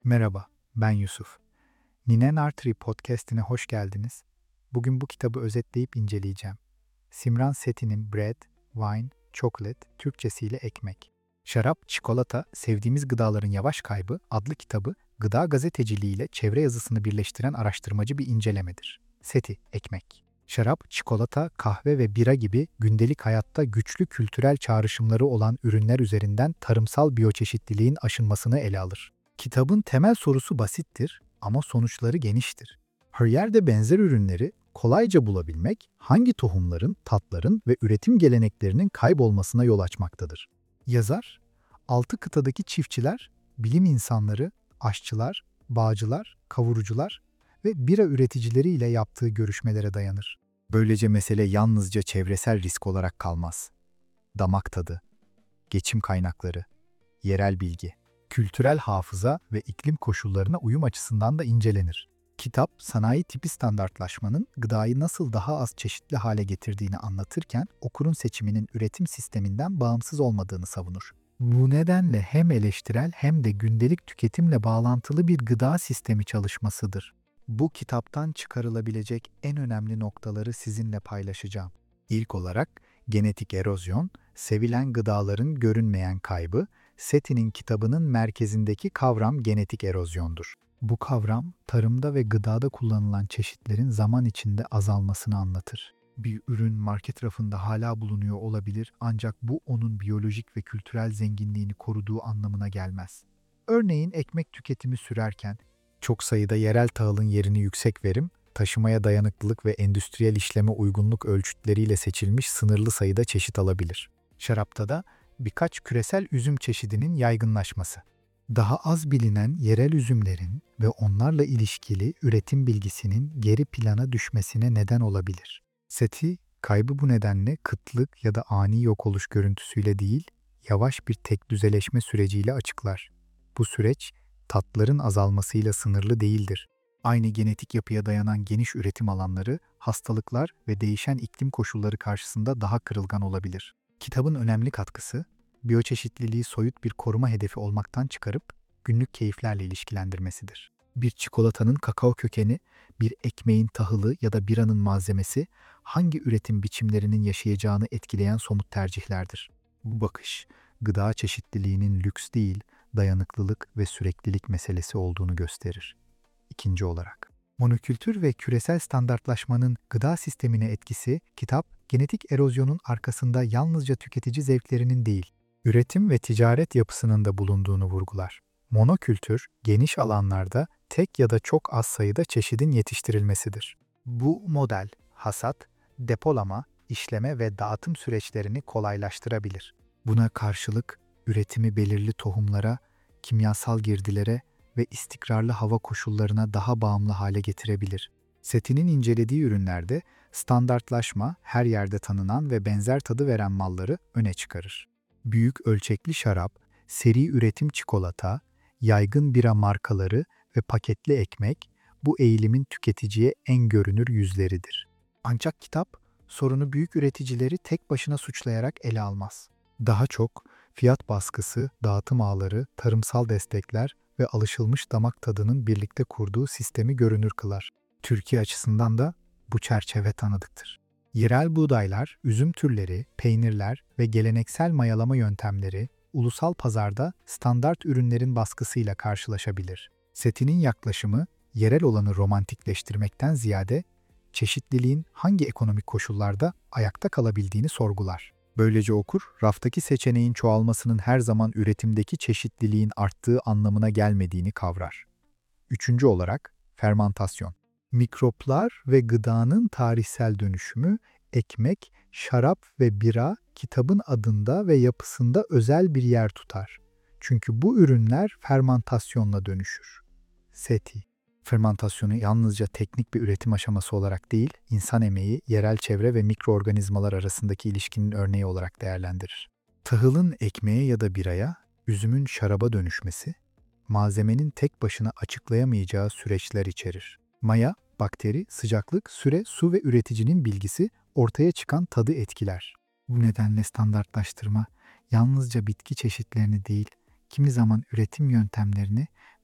Merhaba, ben Yusuf. Ninen Artery podcast'ine hoş geldiniz. Bugün bu kitabı özetleyip inceleyeceğim. Simran Sethi'nin Bread, Wine, Chocolate, Türkçesiyle Ekmek. Şarap, Çikolata, Sevdiğimiz Gıdaların Yavaş Kaybı adlı kitabı gıda gazeteciliği ile çevre yazısını birleştiren araştırmacı bir incelemedir. Sethi, Ekmek. Şarap, çikolata, kahve ve bira gibi gündelik hayatta güçlü kültürel çağrışımları olan ürünler üzerinden tarımsal biyoçeşitliliğin aşınmasını ele alır. Kitabın temel sorusu basittir ama sonuçları geniştir. Her yerde benzer ürünleri kolayca bulabilmek hangi tohumların, tatların ve üretim geleneklerinin kaybolmasına yol açmaktadır. Yazar, 6 kıtadaki çiftçiler, bilim insanları, aşçılar, bağcılar, kavurucular ve bira üreticileri ile yaptığı görüşmelere dayanır. Böylece mesele yalnızca çevresel risk olarak kalmaz. Damak tadı, geçim kaynakları, yerel bilgi, kültürel hafıza ve iklim koşullarına uyum açısından da incelenir. Kitap, sanayi tipi standartlaşmanın gıdayı nasıl daha az çeşitli hale getirdiğini anlatırken okurun seçiminin üretim sisteminden bağımsız olmadığını savunur. Bu nedenle hem eleştirel hem de gündelik tüketimle bağlantılı bir gıda sistemi çalışmasıdır. Bu kitaptan çıkarılabilecek en önemli noktaları sizinle paylaşacağım. İlk olarak genetik erozyon, sevilen gıdaların görünmeyen kaybı, Sethi'nin kitabının merkezindeki kavram genetik erozyondur. Bu kavram, tarımda ve gıdada kullanılan çeşitlerin zaman içinde azalmasını anlatır. Bir ürün market rafında hala bulunuyor olabilir ancak bu onun biyolojik ve kültürel zenginliğini koruduğu anlamına gelmez. Örneğin ekmek tüketimi sürerken, çok sayıda yerel tahılın yerini yüksek verim, taşımaya dayanıklılık ve endüstriyel işleme uygunluk ölçütleriyle seçilmiş sınırlı sayıda çeşit alabilir. Şarapta da birkaç küresel üzüm çeşidinin yaygınlaşması. Daha az bilinen yerel üzümlerin ve onlarla ilişkili üretim bilgisinin geri plana düşmesine neden olabilir. Sethi, kaybı bu nedenle kıtlık ya da ani yok oluş görüntüsüyle değil, yavaş bir tekdüzeleşme süreciyle açıklar. Bu süreç, tatların azalmasıyla sınırlı değildir. Aynı genetik yapıya dayanan geniş üretim alanları, hastalıklar ve değişen iklim koşulları karşısında daha kırılgan olabilir. Kitabın önemli katkısı, biyoçeşitliliği soyut bir koruma hedefi olmaktan çıkarıp günlük keyiflerle ilişkilendirmesidir. Bir çikolatanın kakao kökeni, bir ekmeğin tahılı ya da biranın malzemesi hangi üretim biçimlerinin yaşayacağını etkileyen somut tercihlerdir. Bu bakış, gıda çeşitliliğinin lüks değil, dayanıklılık ve süreklilik meselesi olduğunu gösterir. İkinci olarak, monokültür ve küresel standartlaşmanın gıda sistemine etkisi, kitap, genetik erozyonun arkasında yalnızca tüketici zevklerinin değil, üretim ve ticaret yapısının da bulunduğunu vurgular. Monokültür, geniş alanlarda tek ya da çok az sayıda çeşidin yetiştirilmesidir. Bu model, hasat, depolama, işleme ve dağıtım süreçlerini kolaylaştırabilir. Buna karşılık, üretimi belirli tohumlara, kimyasal girdilere ve istikrarlı hava koşullarına daha bağımlı hale getirebilir. Sethi'nin incelediği ürünlerde standartlaşma, her yerde tanınan ve benzer tadı veren malları öne çıkarır. Büyük ölçekli şarap, seri üretim çikolata, yaygın bira markaları ve paketli ekmek bu eğilimin tüketiciye en görünür yüzleridir. Ancak kitap, sorunu büyük üreticileri tek başına suçlayarak ele almaz. Daha çok fiyat baskısı, dağıtım ağları, tarımsal destekler ve alışılmış damak tadının birlikte kurduğu sistemi görünür kılar. Türkiye açısından da bu çerçeve tanıdıktır. Yerel buğdaylar, üzüm türleri, peynirler ve geleneksel mayalama yöntemleri ulusal pazarda standart ürünlerin baskısıyla karşılaşabilir. Sethi'nin yaklaşımı, yerel olanı romantikleştirmekten ziyade çeşitliliğin hangi ekonomik koşullarda ayakta kalabildiğini sorgular. Böylece okur, raftaki seçeneğin çoğalmasının her zaman üretimdeki çeşitliliğin arttığı anlamına gelmediğini kavrar. Üçüncü olarak, fermantasyon. Mikroplar ve gıdanın tarihsel dönüşümü, ekmek, şarap ve bira kitabın adında ve yapısında özel bir yer tutar. Çünkü bu ürünler fermantasyonla dönüşür. Sethi, fermantasyonu yalnızca teknik bir üretim aşaması olarak değil, insan emeği, yerel çevre ve mikroorganizmalar arasındaki ilişkinin örneği olarak değerlendirir. Tahılın ekmeğe ya da biraya, üzümün şaraba dönüşmesi, malzemenin tek başına açıklayamayacağı süreçler içerir. Maya, bakteri, sıcaklık, süre, su ve üreticinin bilgisi ortaya çıkan tadı etkiler. Bu nedenle standartlaştırma yalnızca bitki çeşitlerini değil, kimi zaman üretim yöntemlerini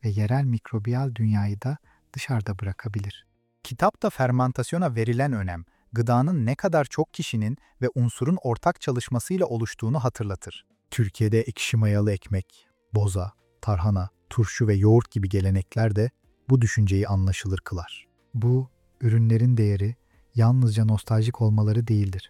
ve yerel mikrobiyal dünyayı da dışarıda bırakabilir. Kitapta fermentasyona verilen önem, gıdanın ne kadar çok kişinin ve unsurun ortak çalışmasıyla oluştuğunu hatırlatır. Türkiye'de ekşi mayalı ekmek, boza, tarhana, turşu ve yoğurt gibi gelenekler de bu düşünceyi anlaşılır kılar. Bu, ürünlerin değeri yalnızca nostaljik olmaları değildir.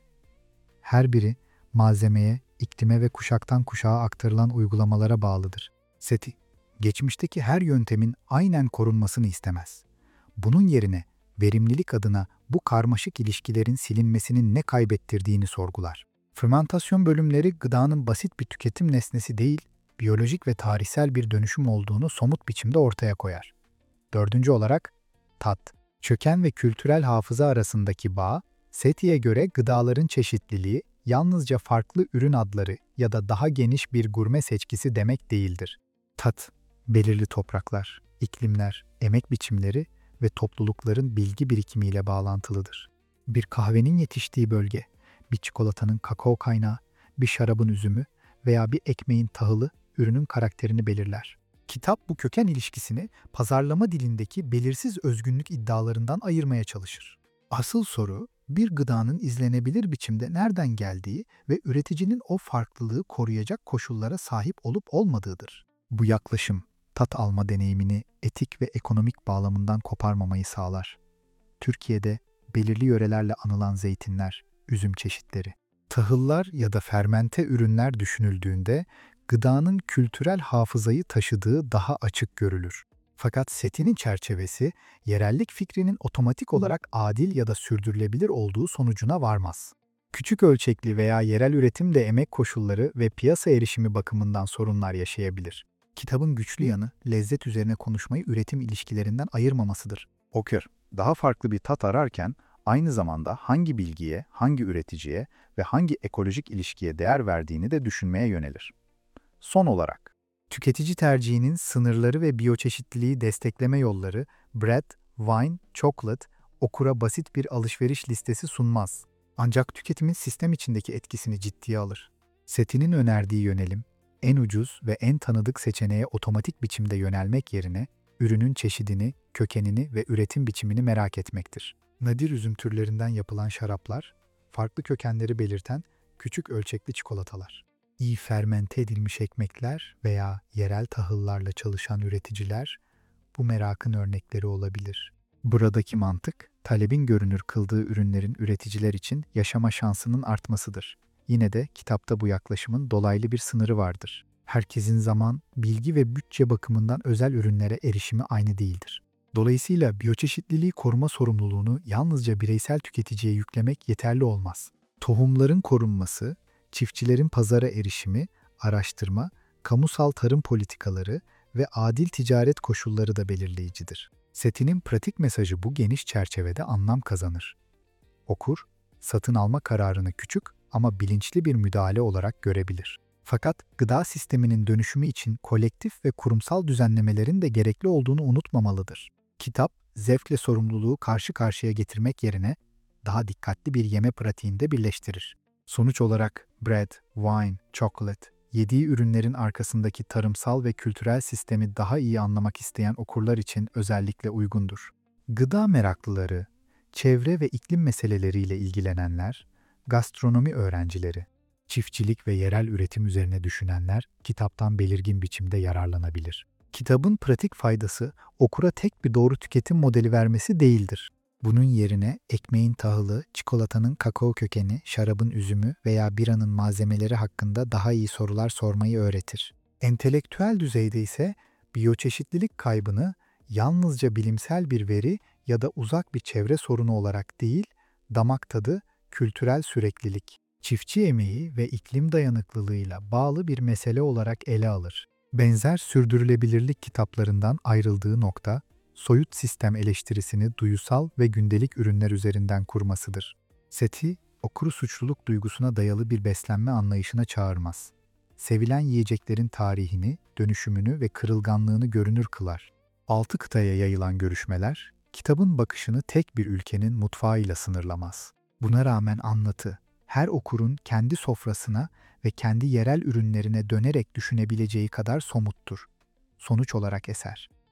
Her biri malzemeye, iklime ve kuşaktan kuşağa aktarılan uygulamalara bağlıdır. SETI, geçmişteki her yöntemin aynen korunmasını istemez. Bunun yerine verimlilik adına bu karmaşık ilişkilerin silinmesinin ne kaybettirdiğini sorgular. Fermentasyon bölümleri gıdanın basit bir tüketim nesnesi değil, biyolojik ve tarihsel bir dönüşüm olduğunu somut biçimde ortaya koyar. Dördüncü olarak, tat. Köken ve kültürel hafıza arasındaki bağ, SETI'ye göre gıdaların çeşitliliği yalnızca farklı ürün adları ya da daha geniş bir gurme seçkisi demek değildir. Tat, belirli topraklar, iklimler, emek biçimleri ve toplulukların bilgi birikimiyle bağlantılıdır. Bir kahvenin yetiştiği bölge, bir çikolatanın kakao kaynağı, bir şarabın üzümü veya bir ekmeğin tahılı ürünün karakterini belirler. Kitap bu köken ilişkisini pazarlama dilindeki belirsiz özgünlük iddialarından ayırmaya çalışır. Asıl soru, bir gıdanın izlenebilir biçimde nereden geldiği ve üreticinin o farklılığı koruyacak koşullara sahip olup olmadığıdır. Bu yaklaşım, tat alma deneyimini etik ve ekonomik bağlamından koparmamayı sağlar. Türkiye'de belirli yörelerle anılan zeytinler, üzüm çeşitleri, tahıllar ya da fermente ürünler düşünüldüğünde gıdanın kültürel hafızayı taşıdığı daha açık görülür. Fakat SETI'nin çerçevesi, yerellik fikrinin otomatik olarak adil ya da sürdürülebilir olduğu sonucuna varmaz. Küçük ölçekli veya yerel üretim de emek koşulları ve piyasa erişimi bakımından sorunlar yaşayabilir. Kitabın güçlü yanı, lezzet üzerine konuşmayı üretim ilişkilerinden ayırmamasıdır. Okur, daha farklı bir tat ararken aynı zamanda hangi bilgiye, hangi üreticiye ve hangi ekolojik ilişkiye değer verdiğini de düşünmeye yönelir. Son olarak, Tüketici tercihinin sınırları ve biyoçeşitliliği destekleme yolları, Bread, Wine, Chocolate, okura basit bir alışveriş listesi sunmaz. Ancak tüketimin sistem içindeki etkisini ciddiye alır. SETI'nin önerdiği yönelim, en ucuz ve en tanıdık seçeneğe otomatik biçimde yönelmek yerine, ürünün çeşidini, kökenini ve üretim biçimini merak etmektir. Nadir üzüm türlerinden yapılan şaraplar, farklı kökenleri belirten küçük ölçekli çikolatalar. İyi fermente edilmiş ekmekler veya yerel tahıllarla çalışan üreticiler bu merakın örnekleri olabilir. Buradaki mantık, talebin görünür kıldığı ürünlerin üreticiler için yaşama şansının artmasıdır. Yine de kitapta bu yaklaşımın dolaylı bir sınırı vardır. Herkesin zaman, bilgi ve bütçe bakımından özel ürünlere erişimi aynı değildir. Dolayısıyla biyoçeşitliliği koruma sorumluluğunu yalnızca bireysel tüketiciye yüklemek yeterli olmaz. Tohumların korunması, çiftçilerin pazara erişimi, araştırma, kamusal tarım politikaları ve adil ticaret koşulları da belirleyicidir. SETI'nin pratik mesajı bu geniş çerçevede anlam kazanır. Okur, satın alma kararını küçük ama bilinçli bir müdahale olarak görebilir. Fakat gıda sisteminin dönüşümü için kolektif ve kurumsal düzenlemelerin de gerekli olduğunu unutmamalıdır. Kitap, zevkle sorumluluğu karşı karşıya getirmek yerine daha dikkatli bir yeme pratiğinde birleştirir. Sonuç olarak Bread, Wine, Chocolate, yediği ürünlerin arkasındaki tarımsal ve kültürel sistemi daha iyi anlamak isteyen okurlar için özellikle uygundur. Gıda meraklıları, çevre ve iklim meseleleriyle ilgilenenler, gastronomi öğrencileri, çiftçilik ve yerel üretim üzerine düşünenler kitaptan belirgin biçimde yararlanabilir. Kitabın pratik faydası okura tek bir doğru tüketim modeli vermesi değildir. Bunun yerine ekmeğin tahılı, çikolatanın kakao kökeni, şarabın üzümü veya biranın malzemeleri hakkında daha iyi sorular sormayı öğretir. Entelektüel düzeyde ise biyoçeşitlilik kaybını yalnızca bilimsel bir veri ya da uzak bir çevre sorunu olarak değil, damak tadı, kültürel süreklilik, çiftçi emeği ve iklim dayanıklılığıyla bağlı bir mesele olarak ele alır. Benzer sürdürülebilirlik kitaplarından ayrıldığı nokta, soyut sistem eleştirisini duyusal ve gündelik ürünler üzerinden kurmasıdır. SETI, okuru suçluluk duygusuna dayalı bir beslenme anlayışına çağırmaz. Sevilen yiyeceklerin tarihini, dönüşümünü ve kırılganlığını görünür kılar. 6 kıtaya yayılan görüşmeler, kitabın bakışını tek bir ülkenin mutfağıyla sınırlamaz. Buna rağmen anlatı, her okurun kendi sofrasına ve kendi yerel ürünlerine dönerek düşünebileceği kadar somuttur. Sonuç olarak eser,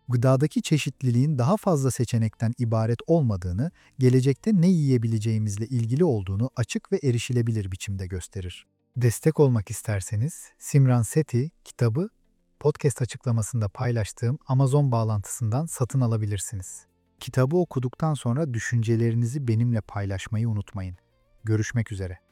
Gıdadaki çeşitliliğin daha fazla seçenekten ibaret olmadığını, gelecekte ne yiyebileceğimizle ilgili olduğunu açık ve erişilebilir biçimde gösterir. Destek olmak isterseniz Simran Sethi kitabı podcast açıklamasında paylaştığım Amazon bağlantısından satın alabilirsiniz. Kitabı okuduktan sonra düşüncelerinizi benimle paylaşmayı unutmayın. Görüşmek üzere.